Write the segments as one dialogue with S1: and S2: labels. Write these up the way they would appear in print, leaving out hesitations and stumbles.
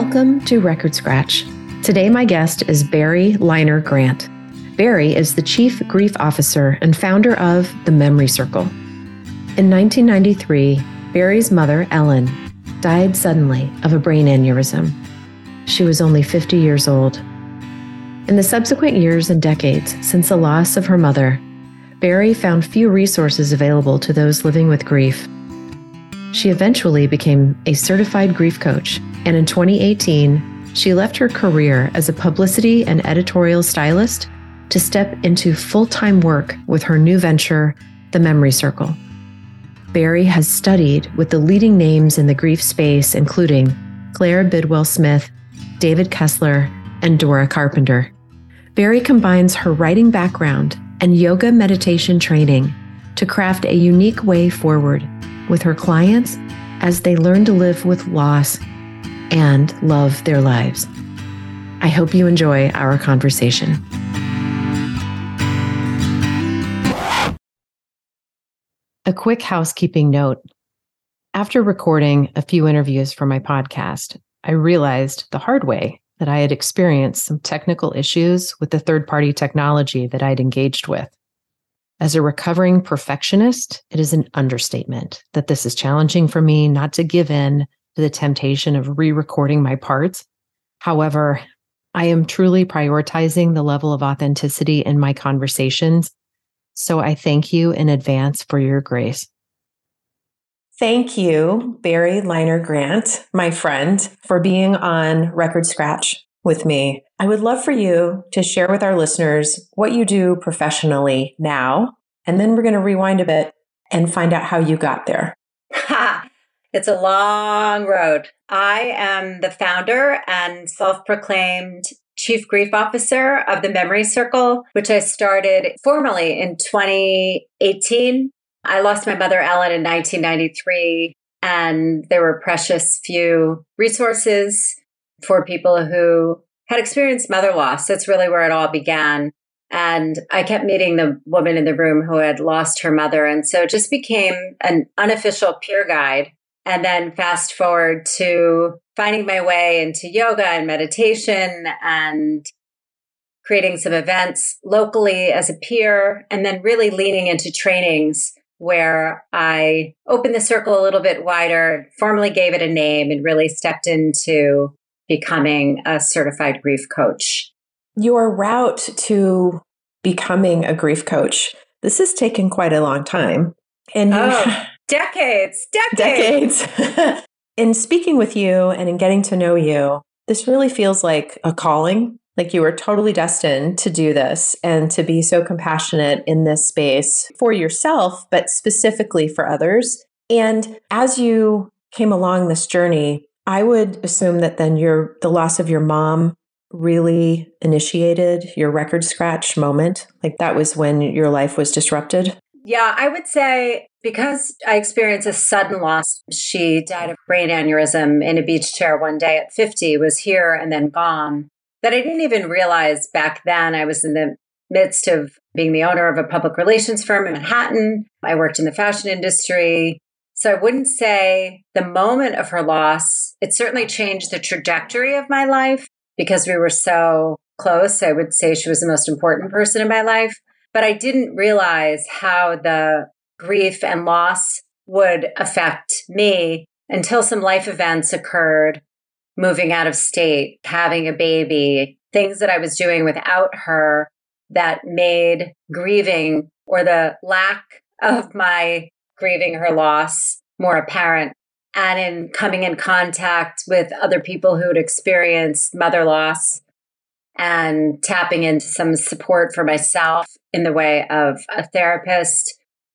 S1: Welcome to Record Scratch. Today, my guest is Barry Liner Grant. Barry is the Chief Grief Officer and founder of the Memory Circle. In 1993, Barry's mother, Ellen, died suddenly of a brain aneurysm. She was only 50 years old. In the subsequent years and decades since the loss of her mother, Barry found few resources available to those living with grief. She eventually became a certified grief coach, and in 2018, she left her career as a publicity and editorial stylist to step into full-time work with her new venture, the Memory Circle. Barry has studied with the leading names in the grief space, including Claire Bidwell Smith, David Kessler, and Dora Carpenter. Barry combines her writing background and yoga meditation training to craft a unique way forward with her clients as they learn to live with loss and love their lives. I hope you enjoy our conversation. A quick housekeeping note. After recording a few interviews for my podcast, I realized the hard way that I had experienced some technical issues with the third-party technology that I'd engaged with. As a recovering perfectionist, it is an understatement that this is challenging for me not to give in to the temptation of re-recording my parts. However, I am truly prioritizing the level of authenticity in my conversations, so I thank you in advance for your grace.
S2: Thank you, Barry Liner Grant, my friend, for being on Record Scratch with me. I would love for you to share with our listeners what you do professionally now, and then we're going to rewind a bit and find out how you got there.
S3: It's a long road. I am the founder and self-proclaimed Chief Grief Officer of the Memory Circle, which I started formally in 2018. I lost my mother, Ellen, in 1993, and there were precious few resources for people who had experienced mother loss. That's really where it all began. And I kept meeting the woman in the room who had lost her mother. And so it just became an unofficial peer guide. And then fast forward to finding my way into yoga and meditation and creating some events locally as a peer, and then really leaning into trainings where I opened the circle a little bit wider, formally gave it a name, and really stepped into becoming a certified grief coach.
S2: Your route to becoming a grief coach, this has taken quite a long time. And
S3: decades.
S2: In speaking with you and in getting to know you, this really feels like a calling. Like you were totally destined to do this and to be so compassionate in this space for yourself, but specifically for others. And as you came along this journey, I would assume that then the loss of your mom really initiated your record scratch moment. Like that was when your life was disrupted.
S3: Yeah, I would say because I experienced a sudden loss, she died of brain aneurysm in a beach chair one day at 50, was here and then gone, that I didn't even realize back then. I was in the midst of being the owner of a public relations firm in Manhattan. I worked in the fashion industry. So I wouldn't say the moment of her loss, it certainly changed the trajectory of my life because we were so close. I would say she was the most important person in my life. But I didn't realize how the grief and loss would affect me until some life events occurred, moving out of state, having a baby, things that I was doing without her that made grieving or the lack of my grieving her loss more apparent. And in coming in contact with other people who had experienced mother loss and tapping into some support for myself in the way of a therapist,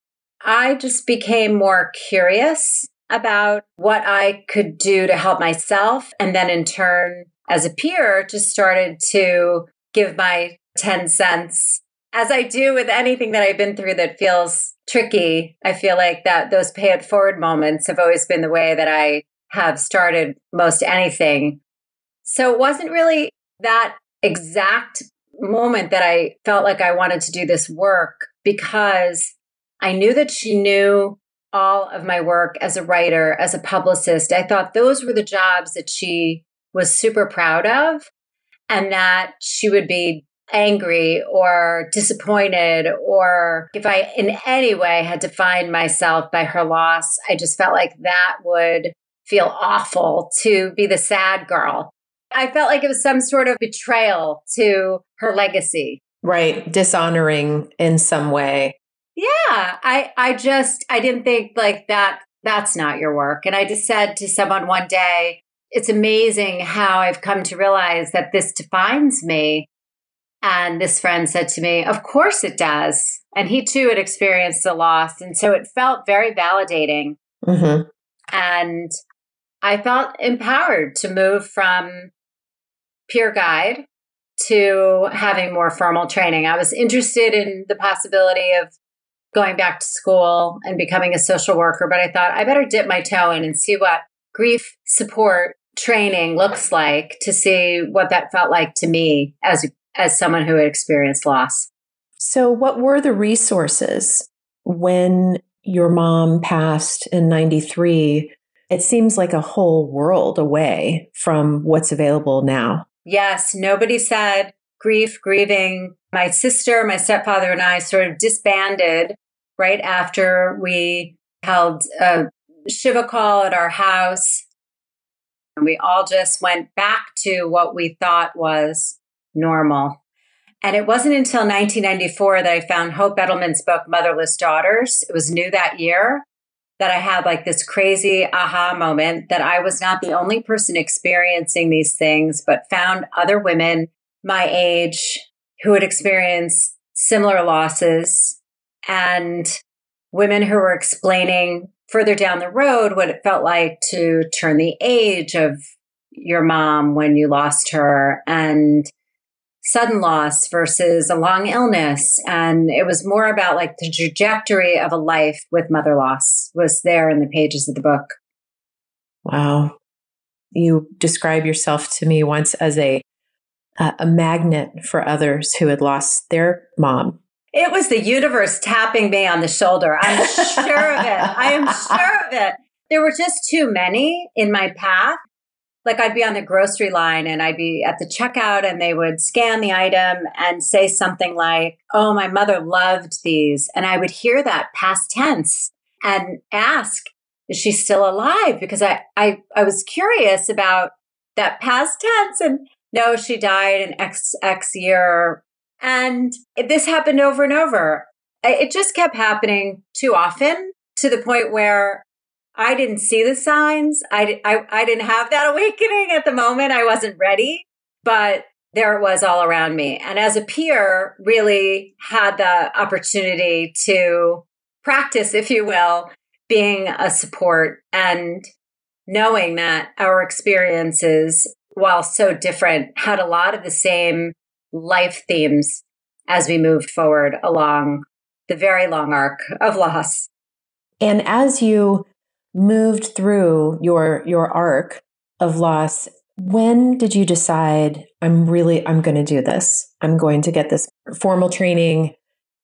S3: I just became more curious about what I could do to help myself. And then in turn, as a peer, just started to give my 10 cents, as I do with anything that I've been through that feels tricky. I feel like that those pay it forward moments have always been the way that I have started most anything. So it wasn't really that exact moment that I felt like I wanted to do this work, because I knew that she knew all of my work as a writer, as a publicist. I thought those were the jobs that she was super proud of, and that she would be angry or disappointed, or if I in any way had defined myself by her loss, I just felt like that would feel awful to be the sad girl. I felt like it was some sort of betrayal to her legacy.
S2: Right. Dishonoring in some way.
S3: Yeah. I didn't think like that's not your work. And I just said to someone one day, it's amazing how I've come to realize that this defines me. And this friend said to me, of course it does. And he too had experienced a loss. And so it felt very validating.
S2: Mm-hmm.
S3: And I felt empowered to move from peer guide to having more formal training. I was interested in the possibility of going back to school and becoming a social worker, but I thought I better dip my toe in and see what grief support training looks like, to see what that felt like to me as someone who had experienced loss.
S2: So what were the resources when your mom passed in 93? It seems like a whole world away from what's available now.
S3: Yes, nobody said grief, grieving. My sister, my stepfather, and I sort of disbanded right after we held a Shiva call at our house. And we all just went back to what we thought was normal. And it wasn't until 1994 that I found Hope Edelman's book, Motherless Daughters. It was new that year that I had like this crazy aha moment that I was not the only person experiencing these things, but found other women my age who had experienced similar losses, and women who were explaining further down the road what it felt like to turn the age of your mom when you lost her, and sudden loss versus a long illness. And it was more about like the trajectory of a life with mother loss was there in the pages of the book.
S2: Wow. You describe yourself to me once as a magnet for others who had lost their mom.
S3: It was the universe tapping me on the shoulder. I'm sure of it. I am sure of it. There were just too many in my path. Like I'd be on the grocery line and I'd be at the checkout and they would scan the item and say something like, oh, my mother loved these. And I would hear that past tense and ask, is she still alive? Because I was curious about that past tense, and no, she died in X year. And this happened over and over. It just kept happening too often, to the point where I didn't see the signs. I didn't have that awakening at the moment. I wasn't ready, but there it was all around me. And as a peer, really had the opportunity to practice, if you will, being a support and knowing that our experiences, while so different, had a lot of the same life themes as we moved forward along the very long arc of loss.
S2: And as you moved through your arc of loss, when did you decide I'm going to do this? I'm going to get this formal training?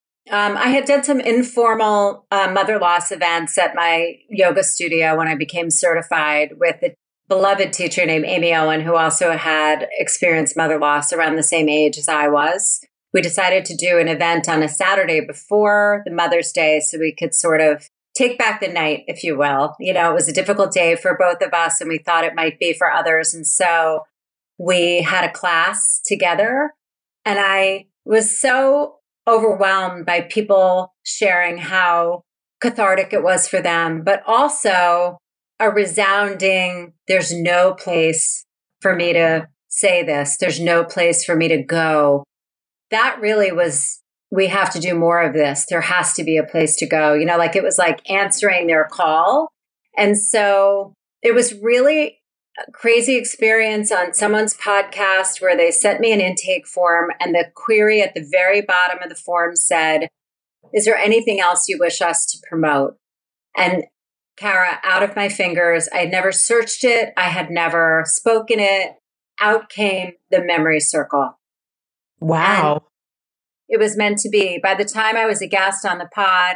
S3: I had done some informal mother loss events at my yoga studio when I became certified with a beloved teacher named Amy Owen, who also had experienced mother loss around the same age as I was. We decided to do an event on a Saturday before the Mother's Day so we could sort of take back the night, if you will. You know, it was a difficult day for both of us, and we thought it might be for others. And so we had a class together, and I was so overwhelmed by people sharing how cathartic it was for them, but also a resounding, there's no place for me to say this. There's no place for me to go. That really was, we have to do more of this. There has to be a place to go. You know, like it was like answering their call. And so it was really a crazy experience on someone's podcast where they sent me an intake form, and the query at the very bottom of the form said, is there anything else you wish us to promote? And Kara, out of my fingers, I had never searched it. I had never spoken it. Out came the memory circle.
S2: Wow.
S3: And it was meant to be. By the time I was a guest on the pod,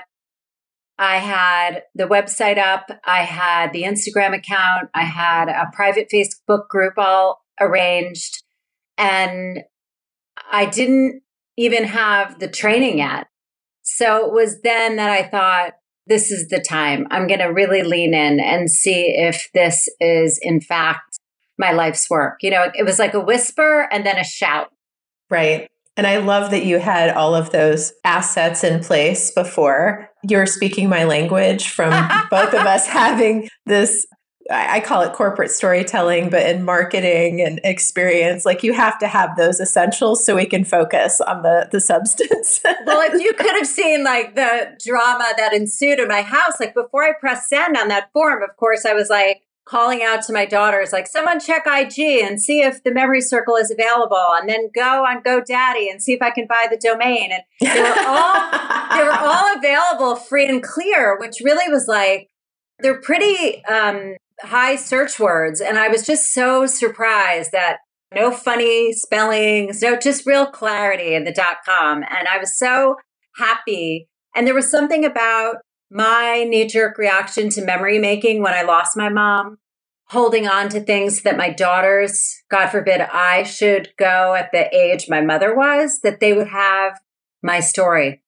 S3: I had the website up. I had the Instagram account. I had a private Facebook group all arranged. And I didn't even have the training yet. So it was then that I thought, this is the time. I'm going to really lean in and see if this is, in fact, my life's work. It was like a whisper and then a shout.
S2: Right. And I love that you had all of those assets in place before. You're speaking my language from both of us having this, I call it corporate storytelling, but in marketing and experience, like you have to have those essentials so we can focus on the substance.
S3: Well, if you could have seen like the drama that ensued in my house, like before I pressed send on that form, of course, I was like, calling out to my daughters, like, someone check IG and see if the memory circle is available, and then go on GoDaddy and see if I can buy the domain. And they were all available free and clear, which really was like, they're pretty high search words. And I was just so surprised that no funny spellings, no, just real clarity in the .com. And I was so happy. And there was something about my knee-jerk reaction to memory making when I lost my mom, holding on to things that my daughters, God forbid, I should go at the age my mother was, that they would have my story.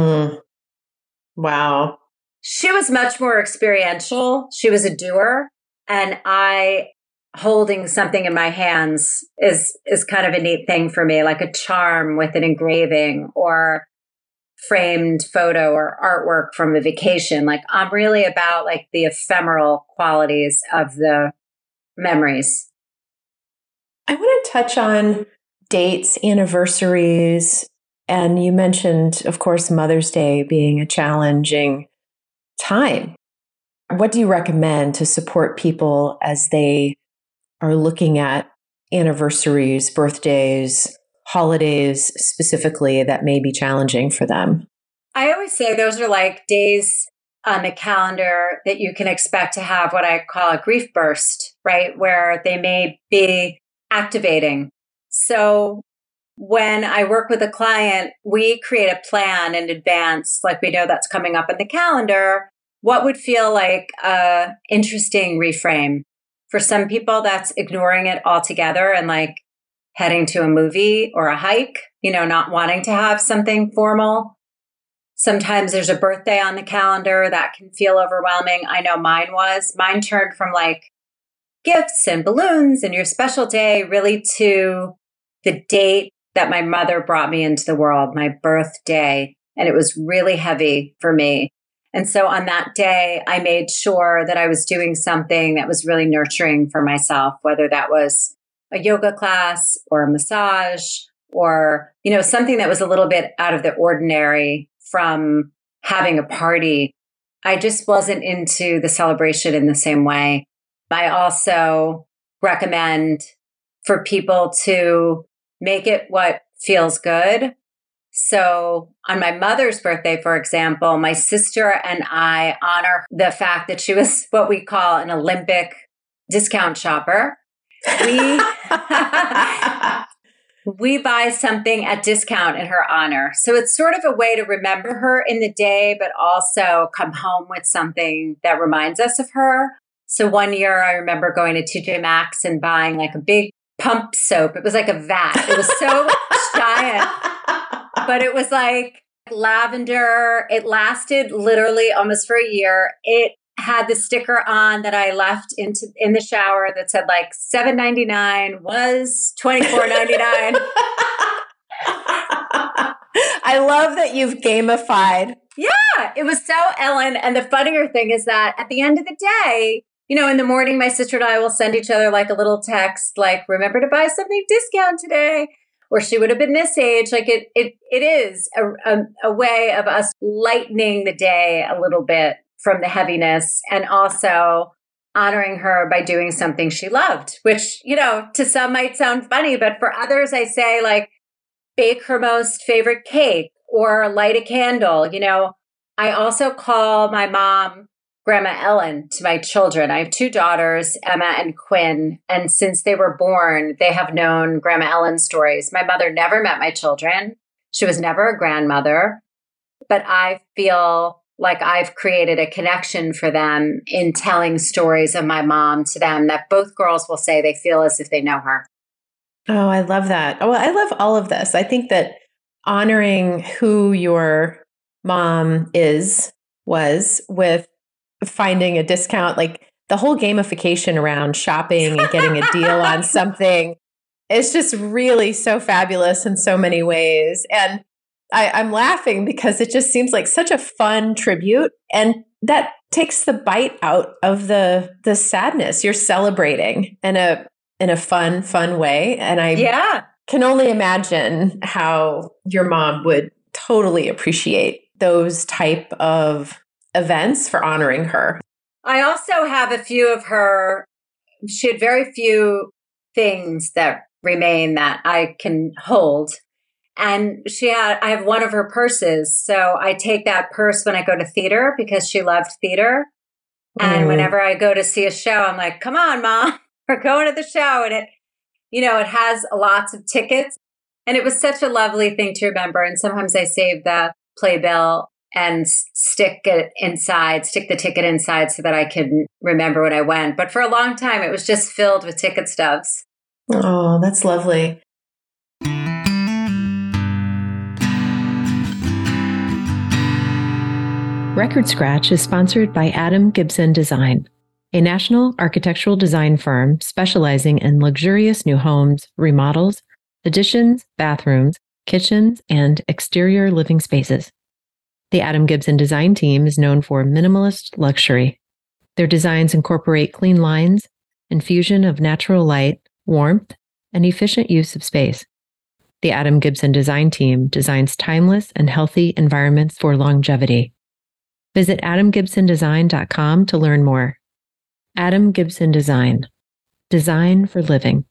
S2: Wow.
S3: She was much more experiential. She was a doer. And I holding something in my hands is kind of a neat thing for me, like a charm with an engraving or framed photo or artwork from a vacation. Like I'm really about like the ephemeral qualities of the memories.
S2: I want to touch on dates, anniversaries, and you mentioned, of course, Mother's Day being a challenging time. What do you recommend to support people as they are looking at anniversaries, birthdays, holidays specifically that may be challenging for them?
S3: I always say those are like days on the calendar that you can expect to have what I call a grief burst, right? Where they may be activating. So when I work with a client, we create a plan in advance, like we know that's coming up in the calendar. What would feel like a interesting reframe? For some people, that's ignoring it altogether and like heading to a movie or a hike, not wanting to have something formal. Sometimes there's a birthday on the calendar that can feel overwhelming. I know mine was. Mine turned from like gifts and balloons and your special day really to the date that my mother brought me into the world, my birthday. And it was really heavy for me. And so on that day, I made sure that I was doing something that was really nurturing for myself, whether that was a yoga class or a massage or, something that was a little bit out of the ordinary from having a party. I just wasn't into the celebration in the same way. I also recommend for people to make it what feels good. So on my mother's birthday, for example, my sister and I honor the fact that she was what we call an Olympic discount shopper. We buy something at discount in her honor. So it's sort of a way to remember her in the day, but also come home with something that reminds us of her. So one year I remember going to TJ Maxx and buying like a big pump soap. It was like a vat. It was so giant, but it was like lavender. It lasted literally almost for a year. It had the sticker on that I left in the shower that said like $7.99 was $24.99.
S2: I love that you've gamified.
S3: Yeah, it was so Ellen. And the funnier thing is that at the end of the day, in the morning, my sister and I will send each other like a little text, like, remember to buy something discount today. Or she would have been this age. Like it is a way of us lightening the day a little bit from the heaviness and also honoring her by doing something she loved, which, to some might sound funny, but for others, I say like bake her most favorite cake or light a candle. I also call my mom Grandma Ellen to my children. I have two daughters, Emma and Quinn. And since they were born, they have known Grandma Ellen stories. My mother never met my children. She was never a grandmother, but I feel like I've created a connection for them in telling stories of my mom to them that both girls will say they feel as if they know her.
S2: Oh, I love that. Oh, I love all of this. I think that honoring who your mom was with finding a discount, like the whole gamification around shopping and getting a deal on something, it's just really so fabulous in so many ways. And I'm laughing because it just seems like such a fun tribute, and that takes the bite out of the sadness. You're celebrating in a fun way, and I can only imagine how your mom would totally appreciate those type of events for honoring her.
S3: I also have a few of her. She had very few things that remain that I can hold. And I have one of her purses. So I take that purse when I go to theater because she loved theater. And whenever I go to see a show, I'm like, come on, Mom, we're going to the show. And it has lots of tickets. And it was such a lovely thing to remember. And sometimes I save the playbill and stick the ticket inside so that I can remember when I went. But for a long time, it was just filled with ticket stubs.
S2: Oh, that's lovely.
S1: Record Scratch is sponsored by Adam Gibson Design, a national architectural design firm specializing in luxurious new homes, remodels, additions, bathrooms, kitchens, and exterior living spaces. The Adam Gibson Design team is known for minimalist luxury. Their designs incorporate clean lines, infusion of natural light, warmth, and efficient use of space. The Adam Gibson Design team designs timeless and healthy environments for longevity. Visit adamgibsondesign.com to learn more. Adam Gibson Design. Design for living.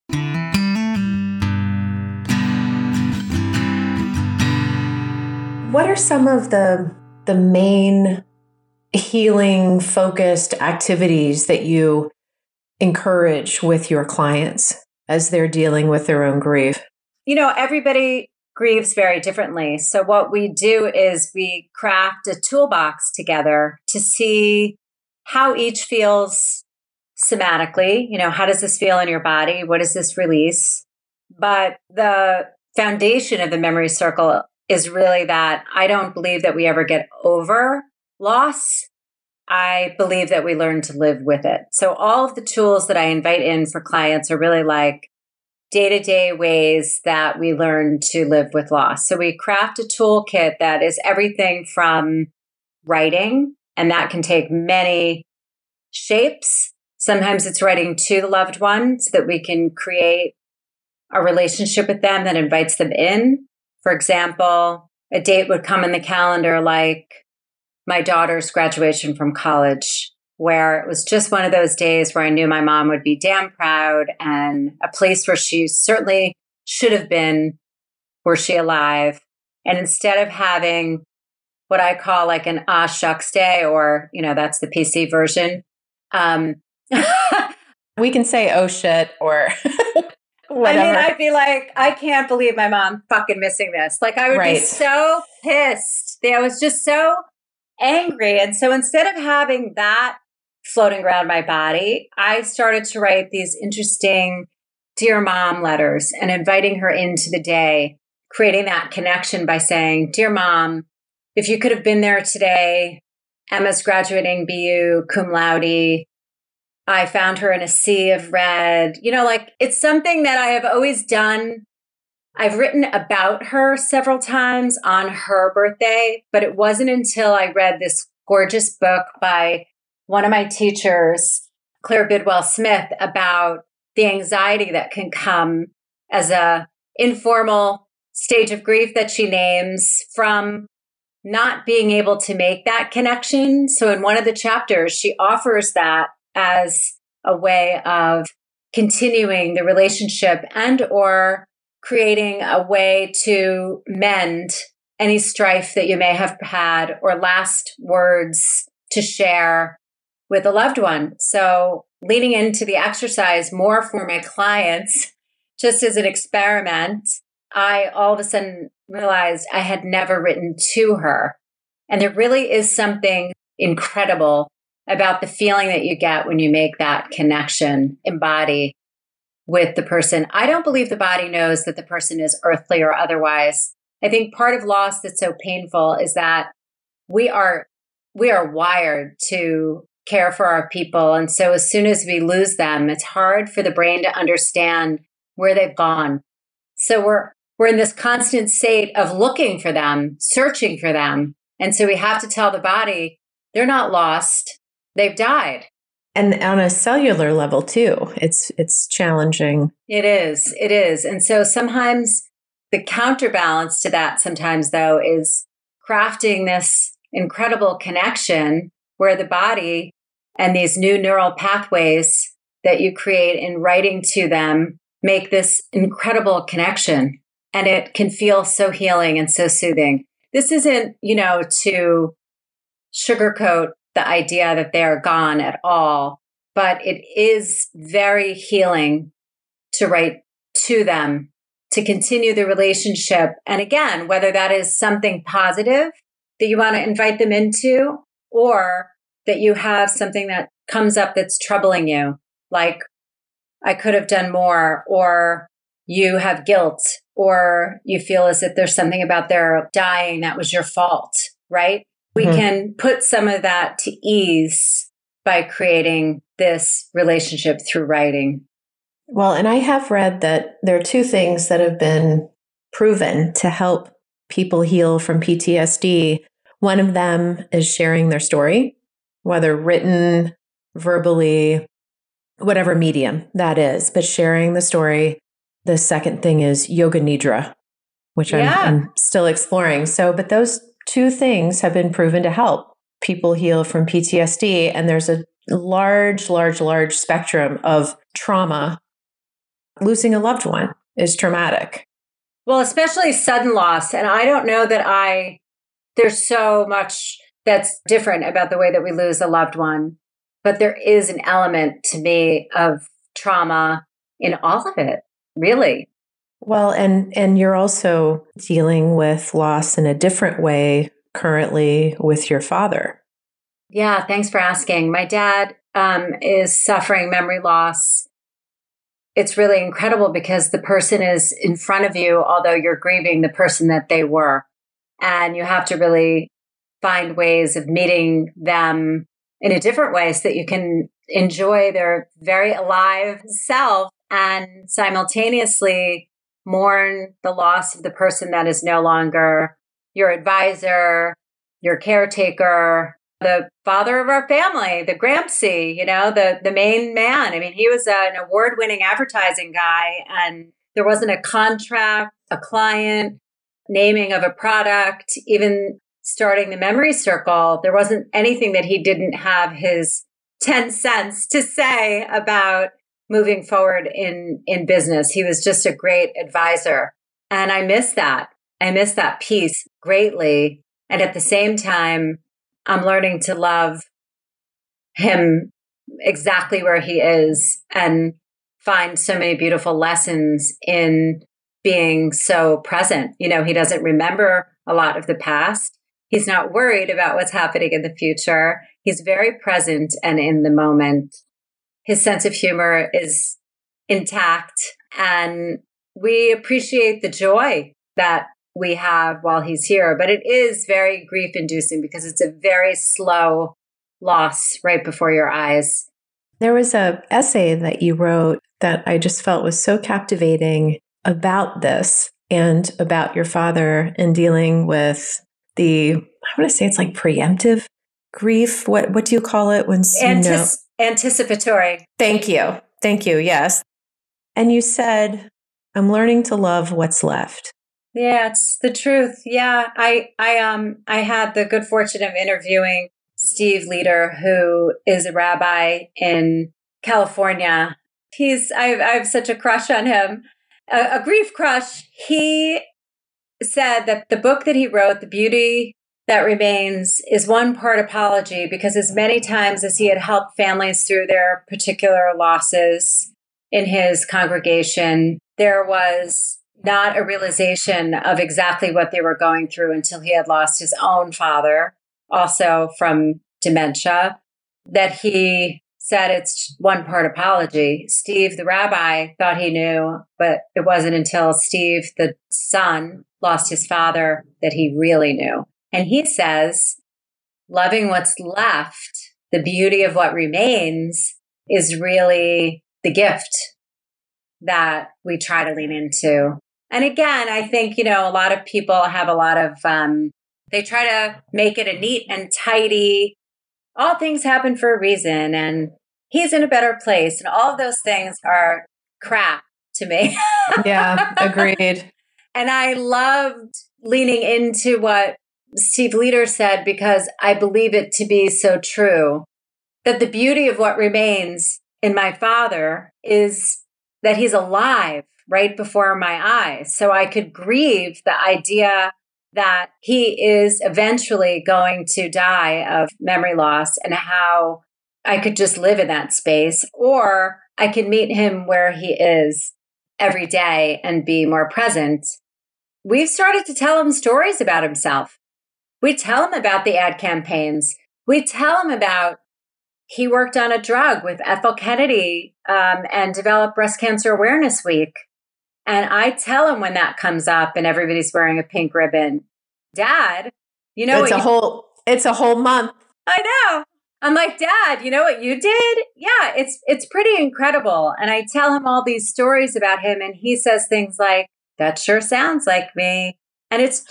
S2: What are some of the main healing focused activities that you encourage with your clients as they're dealing with their own grief?
S3: Everybody grieves very differently. So what we do is we craft a toolbox together to see how each feels somatically. How does this feel in your body? What does this release? But the foundation of the memory circle is really that I don't believe that we ever get over loss. I believe that we learn to live with it. So all of the tools that I invite in for clients are really like day-to-day ways that we learn to live with loss. So we craft a toolkit that is everything from writing, and that can take many shapes. Sometimes it's writing to the loved one so that we can create a relationship with them that invites them in. For example, a date would come in the calendar like my daughter's graduation from college, where it was just one of those days where I knew my mom would be damn proud, and a place where she certainly should have been were she alive. And instead of having what I call like an ah shucks day, or, that's the PC version.
S2: We can say, oh shit, or whatever.
S3: I'd be like, I can't believe my mom fucking missing this. Like I would be so pissed. I was just so angry. And so instead of having that floating around my body, I started to write these interesting Dear Mom letters and inviting her into the day, creating that connection by saying, Dear Mom, if you could have been there today, Emma's graduating BU cum laude. I found her in a sea of red. It's something that I have always done. I've written about her several times on her birthday, but it wasn't until I read this gorgeous book by one of my teachers, Claire Bidwell Smith, about the anxiety that can come as a informal stage of grief that she names from not being able to make that connection. So in one of the chapters, she offers that as a way of continuing the relationship and or creating a way to mend any strife that you may have had or last words to share with a loved one. So leaning into the exercise more for my clients, just as an experiment, I all of a sudden realized I had never written to her. And there really is something incredible about the feeling that you get when you make that connection, embody with the person. I don't believe the body knows that the person is earthly or otherwise. I think part of loss that's so painful is that we are wired to care for our people. And so as soon as we lose them, it's hard for the brain to understand where they've gone. So we're in this constant state of looking for them, searching for them. And so we have to tell the body, they're not lost, they've died.
S2: And on a cellular level too, it's challenging.
S3: It is. And so sometimes the counterbalance to that sometimes though is crafting this incredible connection where the body and these new neural pathways that you create in writing to them make this incredible connection. And it can feel so healing and so soothing. This isn't, to sugarcoat the idea that they are gone at all, but it is very healing to write to them, to continue the relationship. And again, whether that is something positive that you want to invite them into, or that you have something that comes up that's troubling you, like I could have done more, or you have guilt, or you feel as if there's something about their dying that was your fault, right? We can put some of that to ease by creating this relationship through writing.
S2: Well, and I have read that there are two things that have been proven to help people heal from PTSD. One of them is sharing their story, whether written, verbally, whatever medium that is, but sharing the story. The second thing is yoga nidra, which I'm still exploring. So, but those two things have been proven to help people heal from PTSD. And there's a large spectrum of trauma. Losing a loved one is traumatic.
S3: Well, especially sudden loss. And I don't know that there's so much that's different about the way that we lose a loved one, but there is an element to me of trauma in all of it, really.
S2: Well, and you're also dealing with loss in a different way currently with your father.
S3: Yeah, thanks for asking. My dad is suffering memory loss. It's really incredible because the person is in front of you, although you're grieving the person that they were. And you have to really find ways of meeting them in a different way so that you can enjoy their very alive self and simultaneously mourn the loss of the person that is no longer your advisor, your caretaker, the father of our family, the Grampsy, the main man. I mean, he was an award-winning advertising guy, and there wasn't a contract, a client, naming of a product, even starting the Memory Circle. There wasn't anything that he didn't have his 10 cents to say about moving forward in business. He was just a great advisor. And I miss that. I miss that piece greatly. And at the same time, I'm learning to love him exactly where he is and find so many beautiful lessons in being so present. He doesn't remember a lot of the past. He's not worried about what's happening in the future. He's very present and in the moment. His sense of humor is intact, and we appreciate the joy that we have while he's here. But it is very grief-inducing because it's a very slow loss right before your eyes.
S2: There was an essay that you wrote that I just felt was so captivating about this and about your father and dealing with I want to say it's like preemptive grief. What do you call it when
S3: Anticipatory.
S2: Thank you. Yes. And you said, I'm learning to love what's left.
S3: Yeah, it's the truth. Yeah. I had the good fortune of interviewing Steve Leder, who is a rabbi in California. I have such a crush on him, a grief crush. He said that the book that he wrote, The Beauty That Remains, is one part apology because as many times as he had helped families through their particular losses in his congregation, there was not a realization of exactly what they were going through until he had lost his own father. also from dementia, that he said it's one part apology. Steve, the rabbi, thought he knew, but it wasn't until Steve, the son, lost his father that he really knew. And he says, loving what's left, the beauty of what remains, is really the gift that we try to lean into. And again, I think, a lot of people have a lot of, they try to make it a neat and tidy, all things happen for a reason, and he's in a better place. And all of those things are crap to me.
S2: Yeah, agreed.
S3: And I loved leaning into what Steve Leder said, because I believe it to be so true, that the beauty of what remains in my father is that he's alive right before my eyes. So I could grieve the idea that he is eventually going to die of memory loss, and how I could just live in that space, or I could meet him where he is every day and be more present. We've started to tell him stories about himself. We tell him about the ad campaigns. We tell him about he worked on a drug with Ethel Kennedy and developed Breast Cancer Awareness Week. And I tell him when that comes up and everybody's wearing a pink ribbon, Dad,
S2: it's a whole month.
S3: I know. I'm like, Dad, you know what you did? Yeah, it's pretty incredible. And I tell him all these stories about him, and he says things like, that sure sounds like me. And it's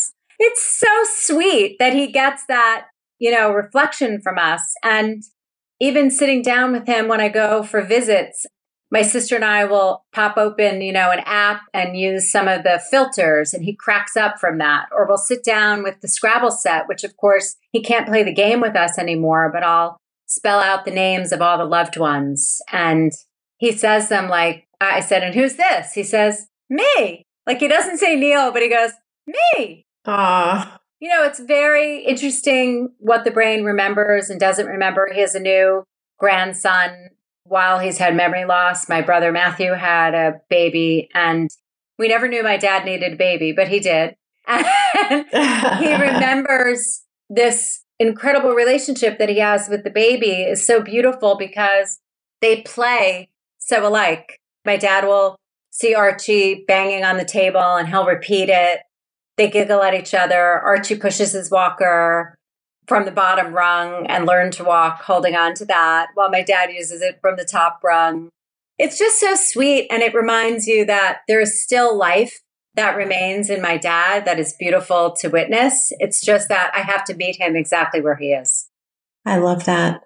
S3: so sweet that he gets that, reflection from us. And even sitting down with him when I go for visits, my sister and I will pop open, an app and use some of the filters, and he cracks up from that. Or we'll sit down with the Scrabble set, which of course he can't play the game with us anymore, but I'll spell out the names of all the loved ones. And he says them like, I said, and who's this? He says, me. Like, he doesn't say Neil, but he goes, me. It's very interesting what the brain remembers and doesn't remember. He has a new grandson while he's had memory loss. My brother Matthew had a baby, and we never knew my dad needed a baby, but he did. And he remembers this incredible relationship that he has with the baby is so beautiful because they play so alike. My dad will see Archie banging on the table and he'll repeat it. They giggle at each other. Archie pushes his walker from the bottom rung and learn to walk, holding on to that, while my dad uses it from the top rung. It's just so sweet. And it reminds you that there is still life that remains in my dad that is beautiful to witness. It's just that I have to meet him exactly where he is.
S2: I love that.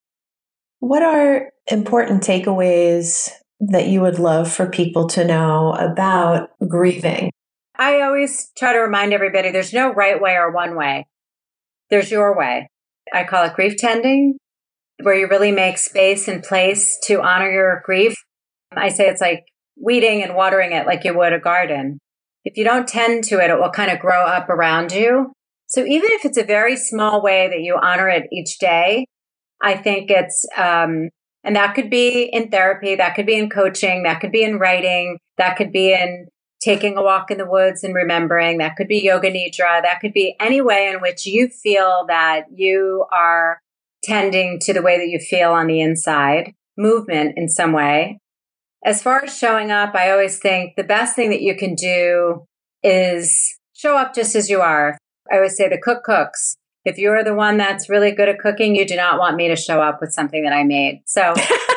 S2: What are important takeaways that you would love for people to know about grieving?
S3: I always try to remind everybody there's no right way or one way. There's your way. I call it grief tending, where you really make space and place to honor your grief. I say it's like weeding and watering it like you would a garden. If you don't tend to it, it will kind of grow up around you. So even if it's a very small way that you honor it each day, I think it's, and that could be in therapy, that could be in coaching, that could be in writing, that could be in taking a walk in the woods and remembering, that could be yoga nidra, that could be any way in which you feel that you are tending to the way that you feel on the inside, movement in some way. As far as showing up, I always think the best thing that you can do is show up just as you are. I always say the cook cooks. If you're the one that's really good at cooking, you do not want me to show up with something that I made. So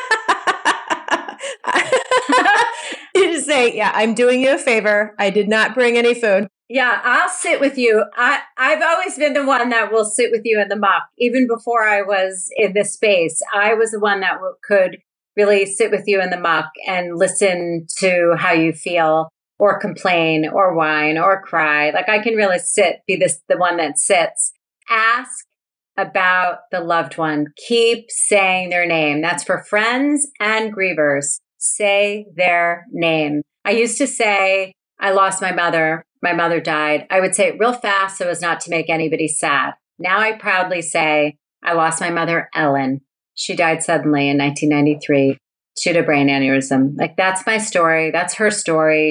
S2: you just say, yeah, I'm doing you a favor. I did not bring any food.
S3: Yeah, I'll sit with you. I've always been the one that will sit with you in the muck. Even before I was in this space, I was the one that could really sit with you in the muck and listen to how you feel, or complain or whine or cry. Like, I can really be the one that sits. Ask about the loved one. Keep saying their name. That's for friends and grievers. Say their name. I used to say, I lost my mother. My mother died. I would say it real fast so as not to make anybody sad. Now I proudly say, I lost my mother, Ellen. She died suddenly in 1993. She had a brain aneurysm. Like, that's my story. That's her story.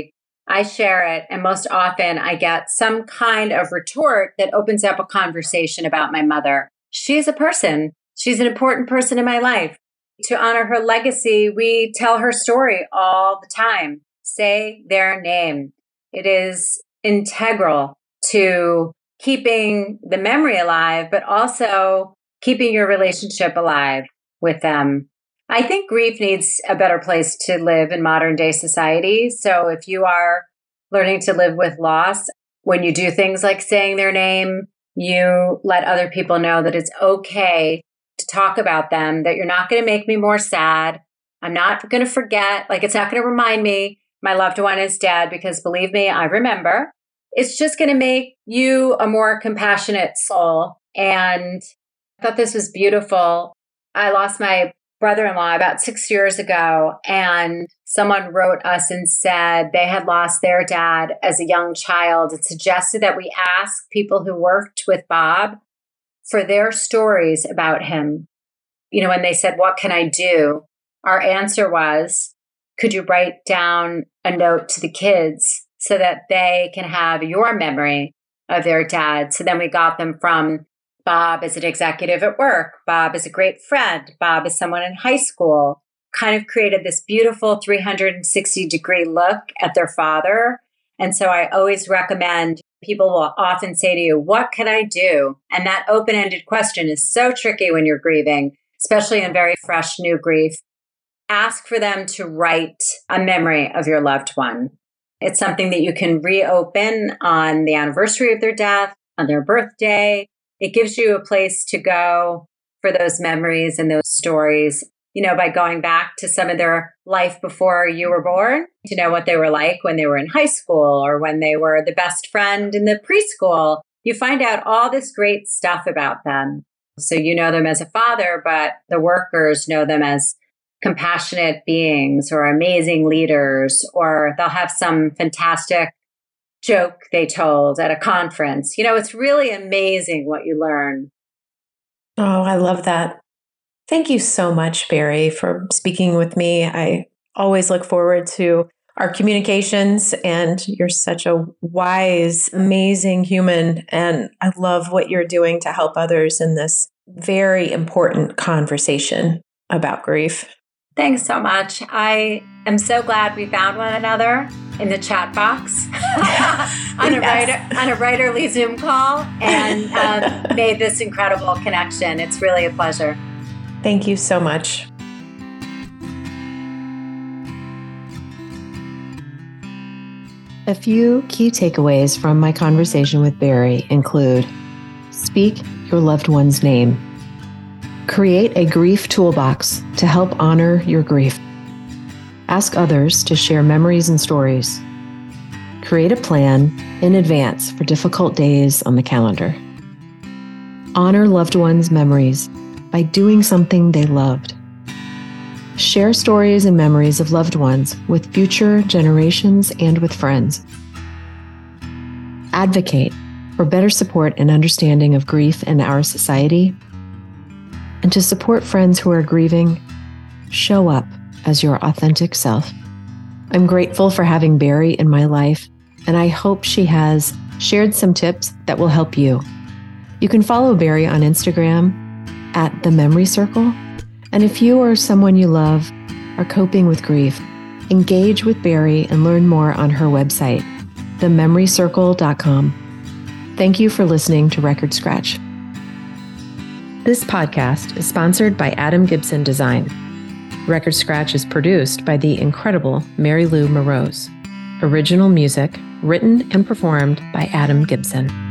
S3: I share it, and most often I get some kind of retort that opens up a conversation about my mother. She's a person. She's an important person in my life. To honor her legacy, we tell her story all the time. Say their name. It is integral to keeping the memory alive, but also keeping your relationship alive with them. I think grief needs a better place to live in modern day society. So if you are learning to live with loss, when you do things like saying their name, you let other people know that it's okay to talk about them, that you're not going to make me more sad. I'm not going to forget, like it's not going to remind me my loved one is dead, because believe me, I remember. It's just going to make you a more compassionate soul. And I thought this was beautiful. I lost my brother-in-law about 6 years ago, and someone wrote us and said they had lost their dad as a young child. It suggested that we ask people who worked with Bob for their stories about him. You know, when they said, "What can I do?" Our answer was, could you write down a note to the kids so that they can have your memory of their dad? So then we got them from Bob as an executive at work, Bob is a great friend, Bob is someone in high school, kind of created this beautiful 360-degree look at their father. And so I always recommend, people will often say to you, "What can I do?" And that open-ended question is so tricky when you're grieving, especially in very fresh new grief. Ask for them to write a memory of your loved one. It's something that you can reopen on the anniversary of their death, on their birthday. It gives you a place to go for those memories and those stories, you know, by going back to some of their life before you were born, to know what they were like when they were in high school or when they were the best friend in the preschool. You find out all this great stuff about them. So you know them as a father, but the workers know them as compassionate beings or amazing leaders, or they'll have some fantastic joke they told at a conference. You know, it's really amazing what you learn.
S2: Oh, I love that. Thank you so much, Barry, for speaking with me. I always look forward to our communications, and you're such a wise, amazing human. And I love what you're doing to help others in this very important conversation about grief.
S3: Thanks so much. I am so glad we found one another in the chat box on a writerly Zoom call and made this incredible connection. It's really a pleasure.
S2: Thank you so much.
S1: A few key takeaways from my conversation with Barry include: speak your loved one's name. Create a grief toolbox to help honor your grief. Ask others to share memories and stories. Create a plan in advance for difficult days on the calendar. Honor loved ones' memories by doing something they loved. Share stories and memories of loved ones with future generations and with friends. Advocate for better support and understanding of grief in our society. And to support friends who are grieving, show up as your authentic self. I'm grateful for having Barry in my life, and I hope she has shared some tips that will help you. You can follow Barry on Instagram at The Memory Circle. And if you or someone you love are coping with grief, engage with Barry and learn more on her website, thememorycircle.com. Thank you for listening to Record Scratch. This podcast is sponsored by Adam Gibson Design. Record Scratch is produced by the incredible Mary Lou Morose. Original music written and performed by Adam Gibson.